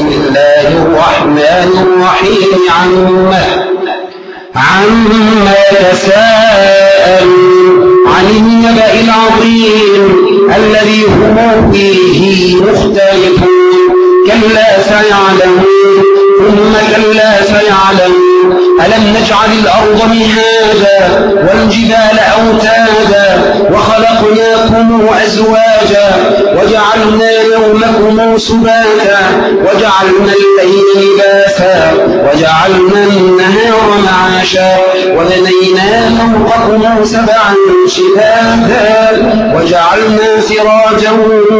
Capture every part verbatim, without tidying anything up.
الله الرحمن الرحيم عما عما يتساءلون عن النبأ العظيم الذي هم فيه مختلفون كلا سيعلمون ثم كلا سيعلمون ألم نجعل الأرض مهادا والجبال أوتادا وخلقناكم أزواجا وجعلنا يومكم سباتا وجعلنا الليل لباسا وجعلنا النهار معاشا وبنينا فوقكم سبعا شدادا وجعلنا سراجا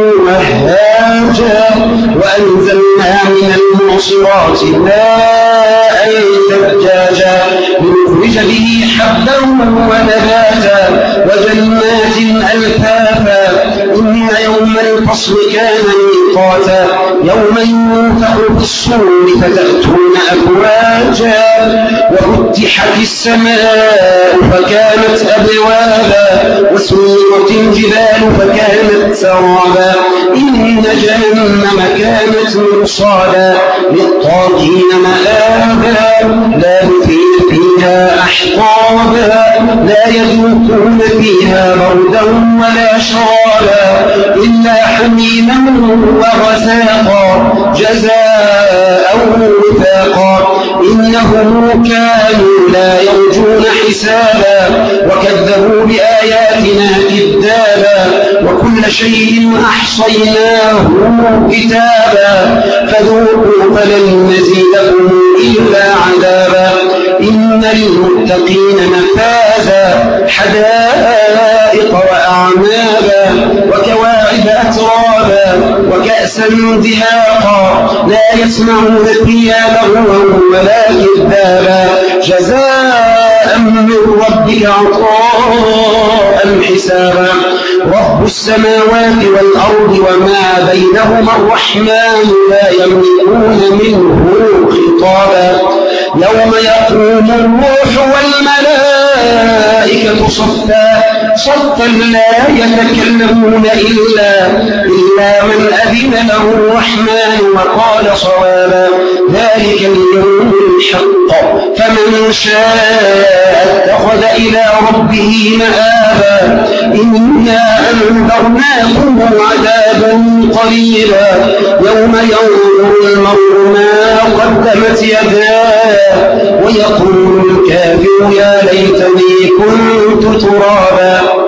وهاجا وأنزلنا من المعصرات ماء ثجاجا لنخرج به حبا ونباتا وجنات ألفافا إن يوم الفصل كان ميقاتا يوم ينفخ في الصور فتأتون أفواجا وفتحت السماء فكانت أبوابا وسيرت الجبال فكانت سرابا إن جهنم كانت مرصادا للطاغين مآبا لابثين فيها أحقابا لا يذوقون فيها بردا ولا شرابا إلا حميما وغساقا جزاء وفاقا إنهم كانوا لا يرجون حسابا وكذبوا بآياتنا كذابا وكل شيء أحصيناه كتابا فذوقوا فلن نزيدكم إلا عذابا إن للمتقين مفازا حدائق وأعنابا وكواعب أترابا وكأسا دهاقا لا يسمعون فيها لغوا ولا كذابا جزاء من ربك عطاء حسابا رب السماوات والأرض وما بينهما الرحمن لا يملكون منه خطابا يوم يقوم الروح والملائكة صفا صفا لا يتكلمون إلا, إلا من أذن له الرحمن وقال صوابا ذلك اليوم الحق فمن شاء اتخذ إلى ربه مآبا إنا أنذرناكم عذابا قريبا يوم ينظر المرء ما قدمت يداه ويقول الكافر يا ليتني كنت ترابا